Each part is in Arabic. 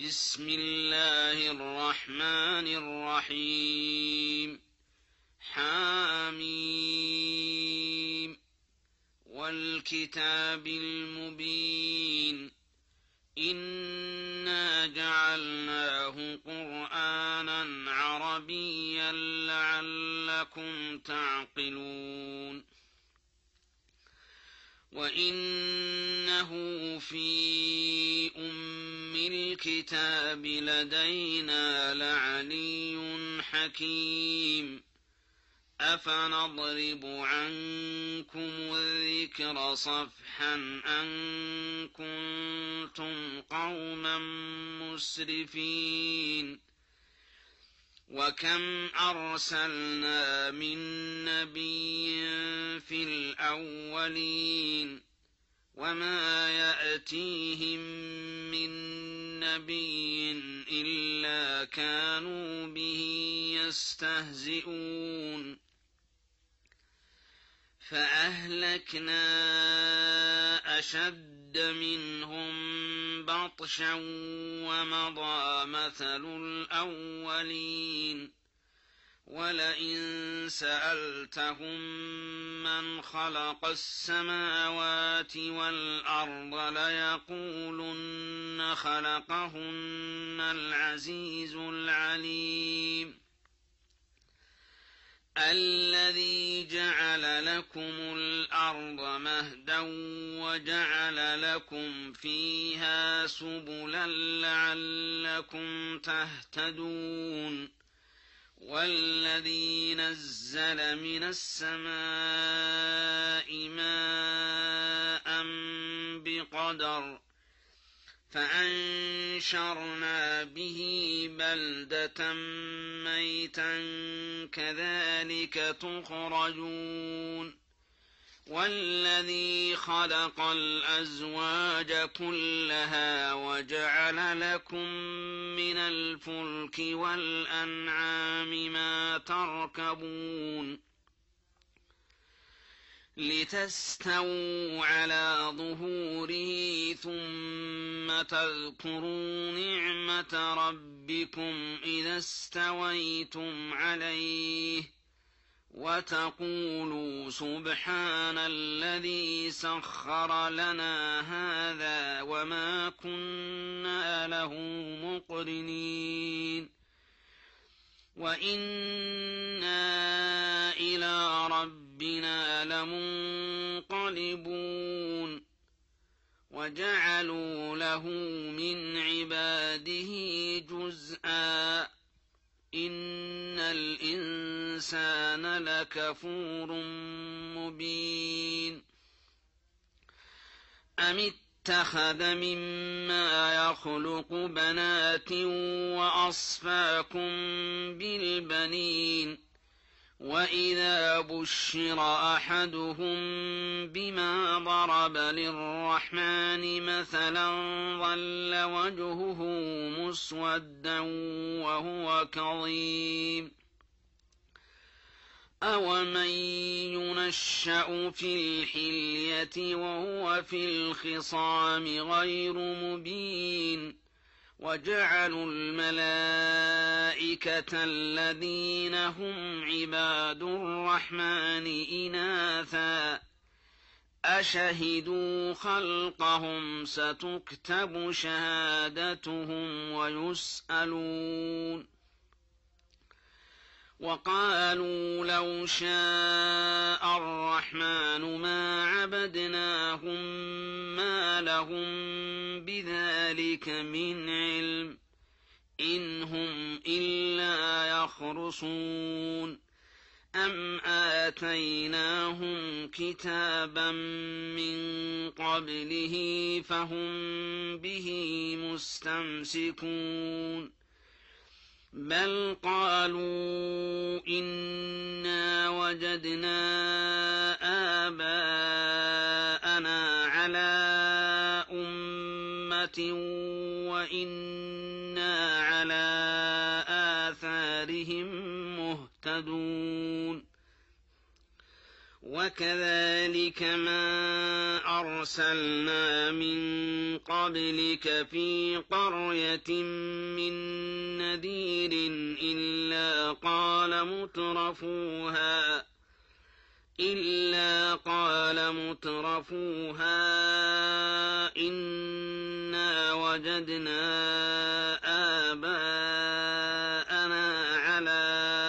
بسم الله الرحمن الرحيم حم والكتاب المبين إنا جعلناه قرآنا عربيا لعلكم تعقلون وإنه في أم الكتاب لدينا لعلي حكيم أفنضرب عنكم الذكر صفحا أن كنتم قوما مسرفين وكم أرسلنا من نبي في الأولين وما يأتيهم من نبي إلا كانوا به يستهزئون فأهلكنا أشد منهم بطشا ومضى مثل الأولين ولئن سألتهم من خلق السماوات والأرض ليقولن خلقهن العزيز العليم الذي جعل لكم الأرض مهدا وجعل لكم فيها سبلا لعلكم تهتدون والذي نزل من السماء ماء بقدر فأنشرنا به بلدة ميتا كذلك تخرجون والذي خلق الأزواج كلها وجعل لكم من الفلك والأنعام ما تركبون لتستووا على ظهوره ثم تذكروا نعمة ربكم إذا استويتم عليه وتقولوا سبحان الذي سخر لنا هذا وما كنا له مقرنين وإنا إلى ربنا لمنقلبون وجعلوا له من عباده جزءا إن الإنسان لكفور مبين أم اتخذ مما يخلق بنات وأصفاكم بالبنين وإذا بشر أحدهم بما ضرب للرحمن مثلا ظل وجهه مسودا وهو كظيم أومن ينشأ في الحلية وهو في الخصام غير مبين وجعلوا الملائكة الذين هم عباد الرحمن إناثا أشهدوا خلقهم ستكتب شهادتهم ويسألون وقالوا لو شاء الرحمن ما عبدناهم ما لهم بذلك من علم إن هم إلا يخرصون أم آتيناهم كتابا من قبله فهم به مستمسكون بل قالوا إنا وجدنا آباءنا على أمة وإنا على آثارهم مهتدون وكذلك ما أرسلنا من قبلك في قرية من نذير إلا قال مترفوها إنا وجدنا آباءنا على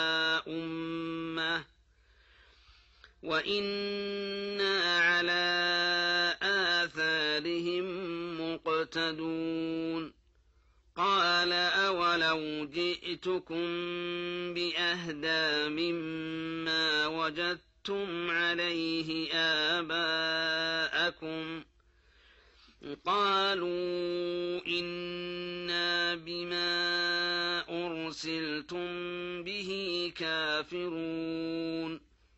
أمة وإنا على آثارهم مقتدون قال أولو جئتكم بأهدى مما وجدتم عليه آباءكم قالوا إنا بما أرسلتم به كافرون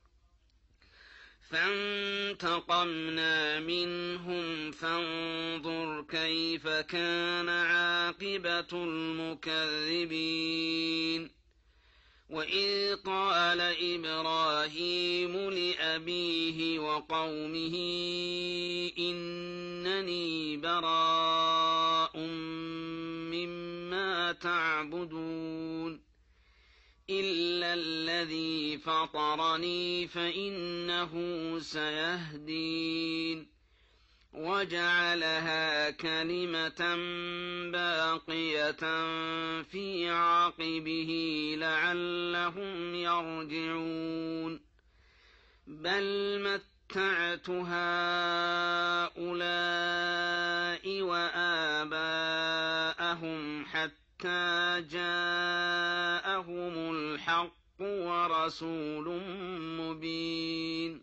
فانتقمنا منهم فانظر كيف كان عاقبة المكذبين وإذ قال إبراهيم لأبيه وقومه إنني براء مما تعبدون إلا الذي فطرني فإنه سيهدين وجعلها كلمة باقية في عقبه لعلهم يرجعون بل متعت هؤلاء وآباءهم حتى جاءهم الحق ورسول مبين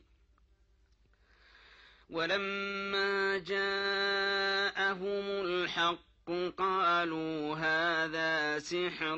ولما جاءهم الحق قالوا هذا سحر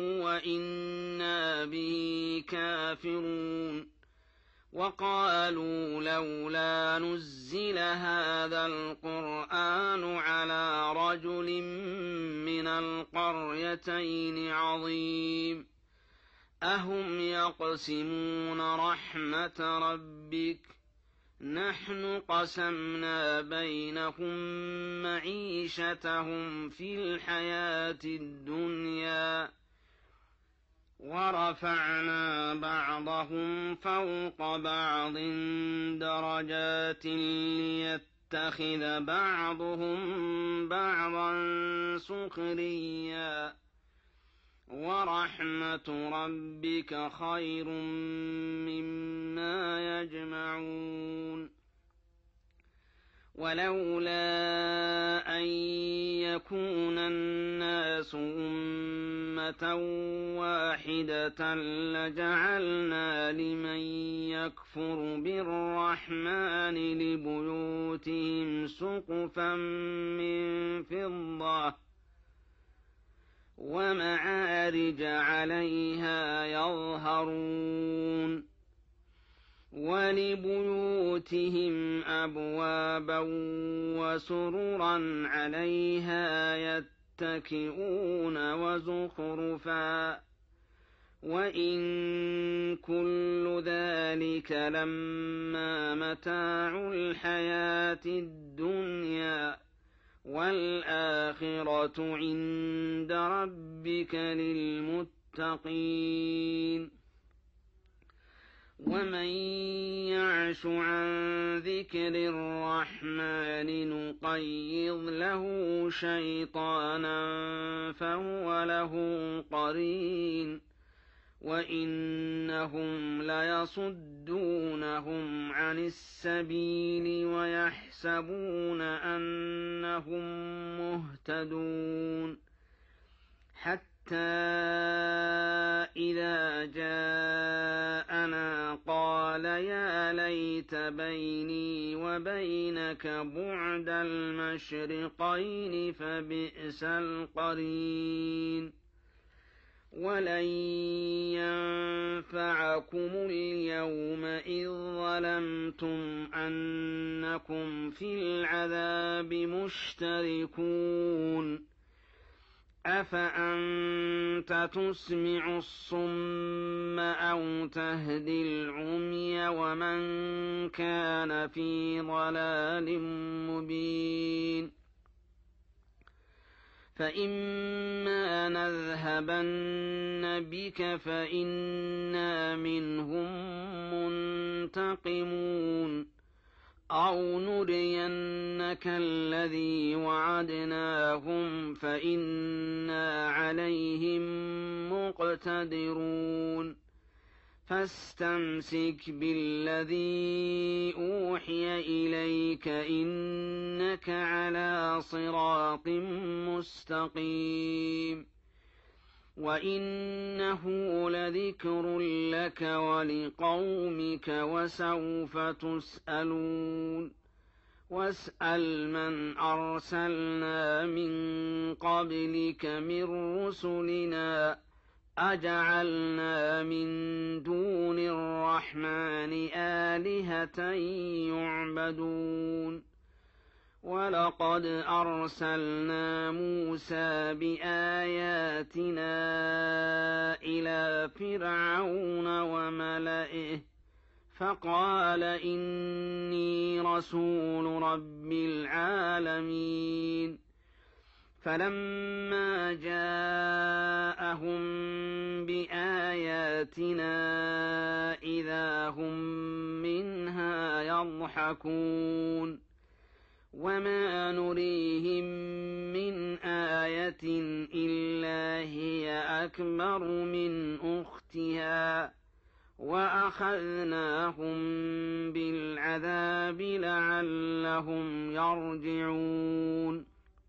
وإنا به كافرون وقالوا لولا نزل هذا القرآن على رجل من القريتين عظيم أهم يقسمون رحمة ربك نحن قسمنا بينهم معيشتهم في الحياة الدنيا ورفعنا بعضهم فوق بعض درجات ليتخذ بعضهم بعضا سخريا ورحمة ربك خير مما يجمعون ولولا أن يكون الناس أمة واحدة لجعلنا لمن يكفر بالرحمن لبيوتهم سقفا من فضة ومعارج عليها يظهرون ولبيوتهم أبوابا وسررا عليها يتكئون وزخرفا وإن كل ذلك لما متاع الحياة الدنيا والآخرة عند ربك للمتقين ومن يعش عن ذكر الرحمن نقيض له شيطانا فهو له قرين وإنهم ليصدونهم عن السبيل ويحسبون أنهم مهتدون حتى إذا جاءنا قال يا ليت بيني وبينك بعد المشرقين فبئس القرين ولن ينفعكم اليوم إذ ظلمتم أنكم في العذاب مشتركون أفأنت تسمع الصم أو تهدي العمي ومن كان في ضلال مبين فإما نذهبن بك فإنا منهم منتقمون أو نرينك الذي وعدناهم فإنا عليهم مقتدرون فاستمسك بالذي أوحي إليك إنك على صراط مستقيم وإنه لذكر لك ولقومك وسوف تسألون واسأل من أرسلنا من قبلك من رسلنا أجعلنا من دون الرحمن آلهة يعبدون ولقد أرسلنا موسى بآياتنا إلى فرعون وملئه فقال إني رسول رب العالمين فلما جاءهم بآياتنا إذا هم منها يضحكون وما نريهم من آية إلا هي أكبر من أختها وأخذناهم بالعذاب لعلهم يرجعون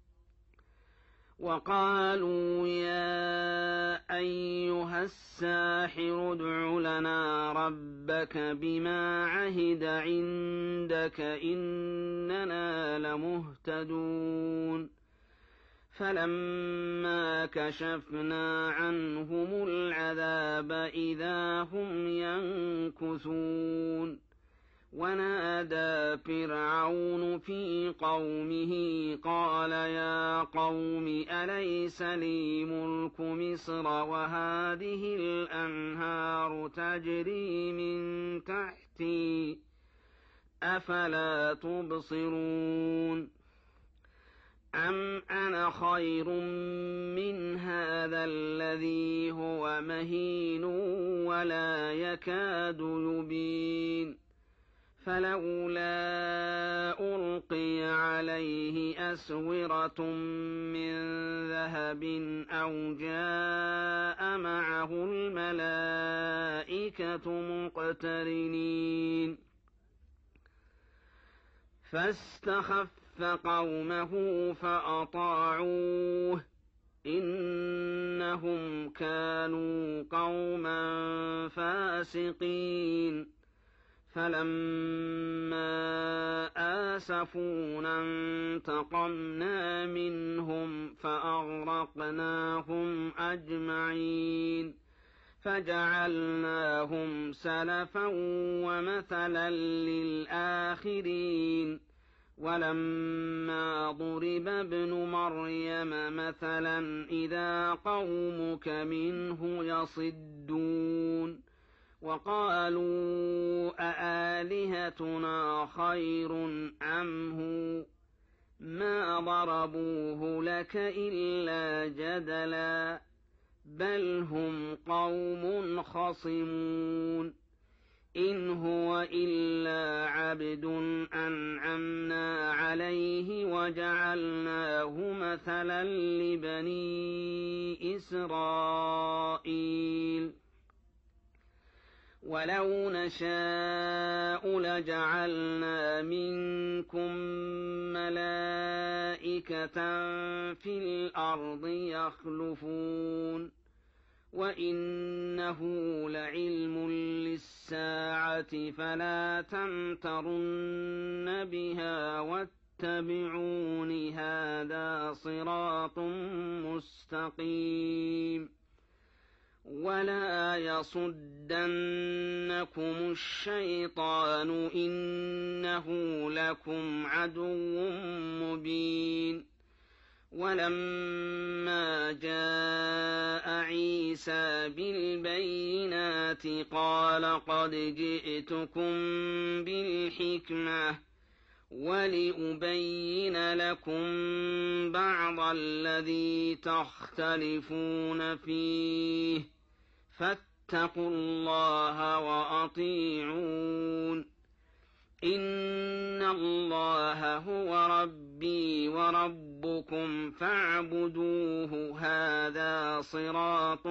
وقالوا يا أيها الساحر ادع لنا ربك بما عهد عندك إننا لمهتدون فلما كشفنا عنهم العذاب إذا هم ينكثون ونادى فرعون في قومه قال يا قوم أليس لي ملك مصر وهذه الأنهار تجري من تحتي أفلا تبصرون أم أنا خير من هذا الذي هو مهين ولا يكاد يبين فلولا ألقي عليه أسورة من ذهب أو جاء معه الملائكة مقترنين فاستخف قومه فأطاعوه إنهم كانوا قوما فاسقين فلما آسفونا انتقمنا منهم فأغرقناهم أجمعين فجعلناهم سلفا ومثلا للآخرين ولما ضرب ابن مريم مثلا إذا قومك منه يصدون وقالوا أآلهتنا خير أم هو ما ضربوه لك إلا جدلا بل هم قوم خصمون إن هو إلا عبد أنعمنا عليه وجعلناه مثلا لبني إسرائيل ولو نشاء لجعلنا منكم ملائكة في الأرض يخلفون وإنه لعلم للساعة فلا تمترن بها واتبعون هذا صراط مستقيم ولا يصدنكم الشيطان إنه لكم عدو مبين ولما جاء عيسى بالبينات قال قد جئتكم بالحكمة ولأبين لكم بعض الذي تختلفون فيه فاتقوا الله وأطيعون إن الله هو ربي وربكم فاعبدوه هذا صراط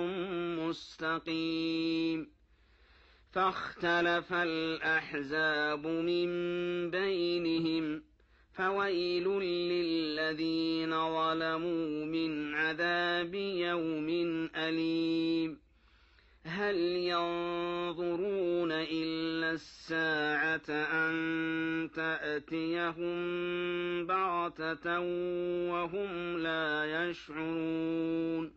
مستقيم فاختلف الأحزاب من بينهم فويل للذين ظلموا من عذاب يوم أليم هل ينظرون إلا الساعة أن تأتيهم بغتة وهم لا يشعرون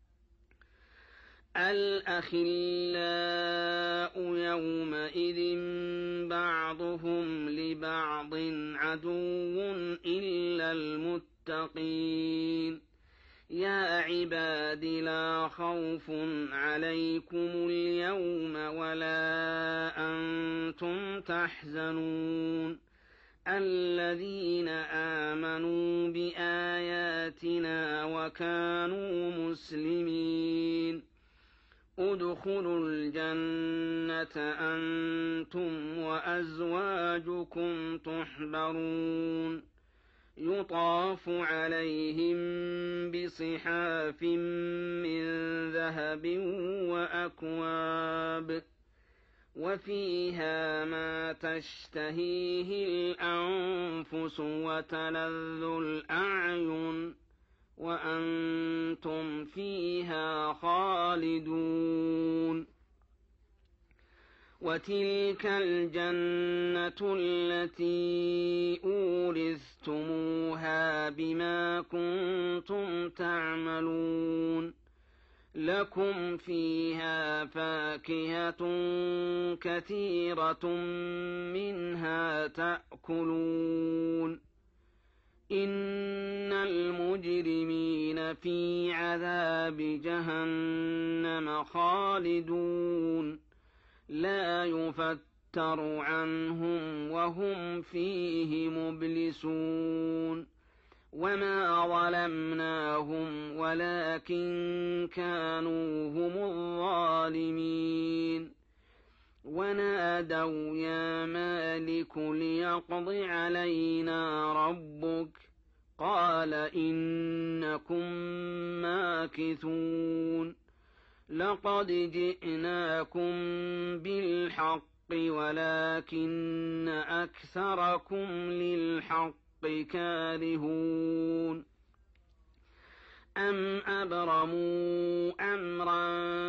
الأخلاء يومئذ بعضهم لبعض عدو إلا المتقين يا عباد لا خوف عليكم اليوم ولا أنتم تحزنون الذين آمنوا بآياتنا وكانوا مسلمين ادخلوا الجنة أنتم وأزواجكم تحبرون يطاف عليهم بصحاف من ذهب وأكواب وفيها ما تشتهيه الأنفس وتلذ الأعين وأنتم فيها خالدون وتلك الجنة التي أورثتموها بما كنتم تعملون لكم فيها فاكهة كثيرة منها تأكلون إن المجرمين في عذاب جهنم خالدون لا يفتر عنهم وهم فيه مبلسون وما ظلمناهم ولكن كانوا هم الظالمين ونادوا يا مالك ليقض علينا ربك قال إنكم ماكثون لقد جئناكم بالحق ولكن أكثركم للحق كارهون أم أبرموا أمرا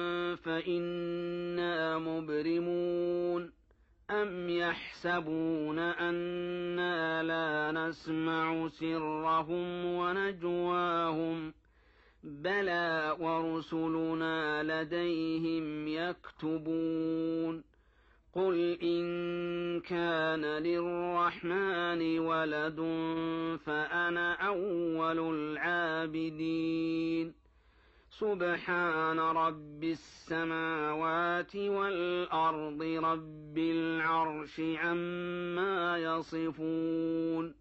فإنا مبرمون أم يحسبون أنا لا نسمع سرهم ونجواهم بلى ورسلنا لديهم يكتبون قل إن كان للرحمن ولد فأنا أول العابدين سبحان رب السماوات والأرض رب العرش عما يصفون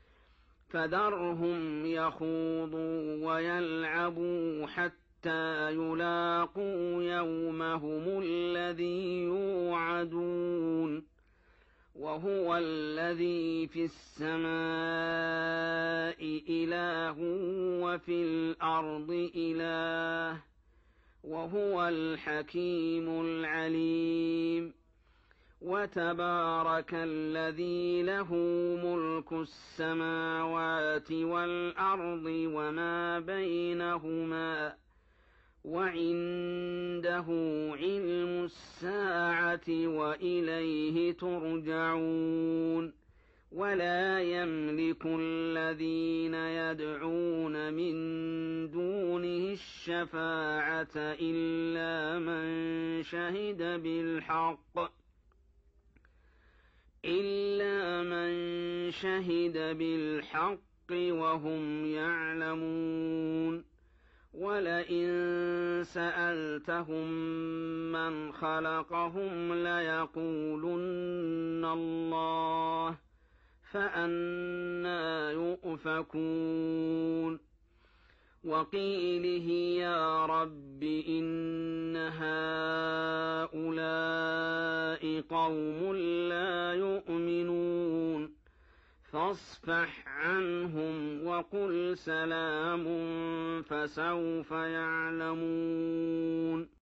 فذرهم يخوضوا ويلعبوا حتى يلاقوا يومهم الذي يوعدون وهو الذي في السماء إله وفي الأرض إله وهو الحكيم العليم وتبارك الذي له ملك السماوات والأرض وما بينهما وعنده علم الساعة وإليه ترجعون ولا يملك الذين يدعون من دونه الشفاعة إلا من شهد بالحق وهم يعلمون ولئن سألتهم من خلقهم ليقولن الله فأنى يؤفكون وقيله يا رب إن هؤلاء قوم لا يؤمنون فاصفح عنهم وقل سلام فسوف يعلمون